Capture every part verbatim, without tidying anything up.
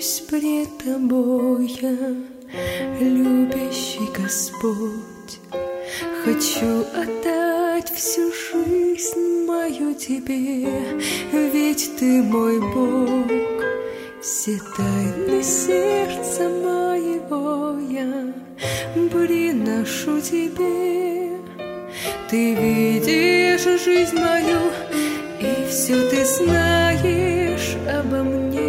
Склоняюсь пред Тобой, любящий Господь. Хочу отдать всю жизнь мою Тебе, ведь Ты мой Бог. Все тайны сердца моего я приношу Тебе. Ты видишь жизнь мою, и все Ты знаешь обо мне.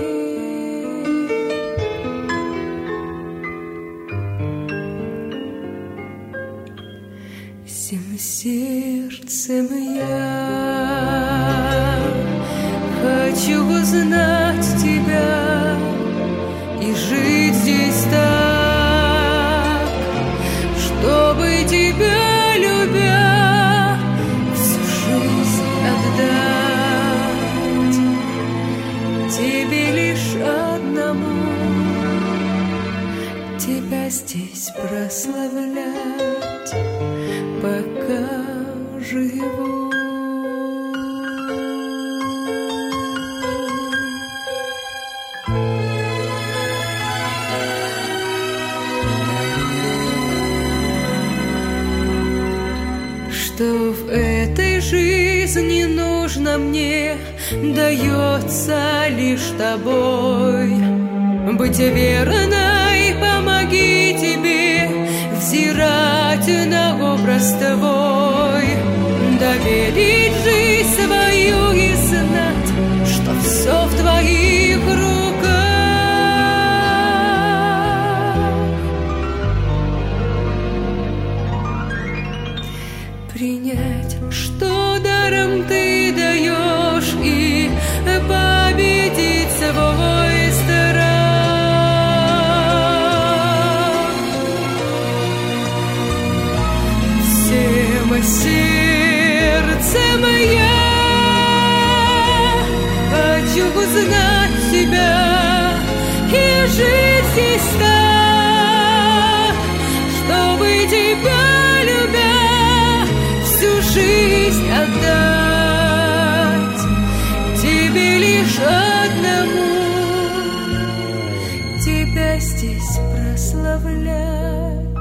Всем сердцем я хочу узнать Тебя и жить здесь так, чтобы Тебя, любя, всю жизнь отдать Тебе лишь одному, Тебя здесь прославлять, пока живу. Что в этой жизни нужно мне, дается лишь Тобой. Быть верной, помоги Тебе взирать на образ Твой, доверить жизнь свою и знать, что все в Твоих руках. Принять, что даром Ты даешь, и победить свой страх. Сердцем я хочу узнать Тебя и жить здесь так, чтобы Тебя, любя, всю жизнь отдать Тебе лишь одному, Тебя здесь прославлять,